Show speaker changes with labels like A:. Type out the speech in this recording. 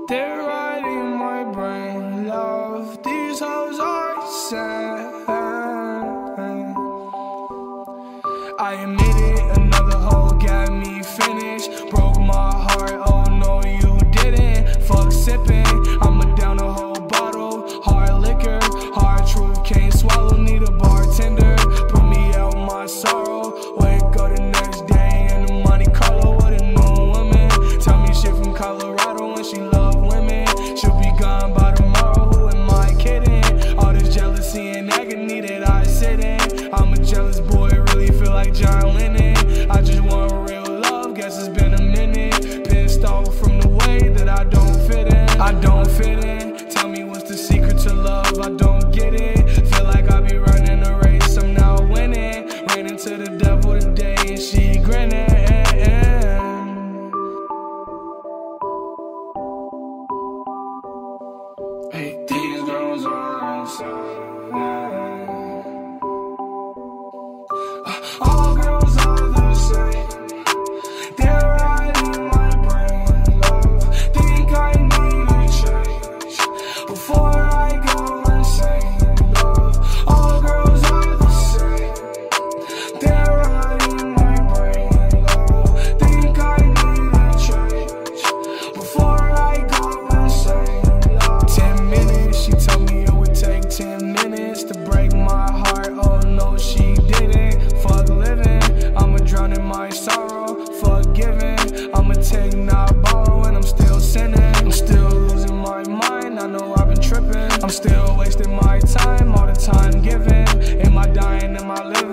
A: They're riding my brain, love. These hoes are sad. I admit it, another hoe got me finished. Broke my heart, oh no you didn't. Fuck sipping, I'ma down a whole bottle. Hard liquor, hard truth, can't swallow. Need a bartender, put me out my sorrow. Wake up the next day in the Monte Carlo with a new woman. Tell me shit from Colorado and she love women. She'll be gone by tomorrow, who am I kidding? All this jealousy and agony that I sit in. I'm a jealous boy, really feel like John Lennon. I just want real love, guess it's been a minute. Pissed off from the way that I don't fit in. I don't fit in, tell me what's the secret to love, I don't get it. Feel like I be running a race, I'm now winning. Ran into the devil today and she grinning. Hey, these girls are inside. All girls are the same. They're riding my brain, love. Think I need a change before I go insane, love. All girls are the same. They're riding my brain, love. Think I need a change before I go insane, love. 10 minutes, she told me it would take 10 minutes to break my heart. Oh no, she didn't. Fuck living, I'ma drown in my sorrow. Fuck giving, I'ma take not borrow, and I'm still sinning. I'm still losing my mind, I know I've been tripping. I'm still wasting my time, all the time given. Am I dying, am I living?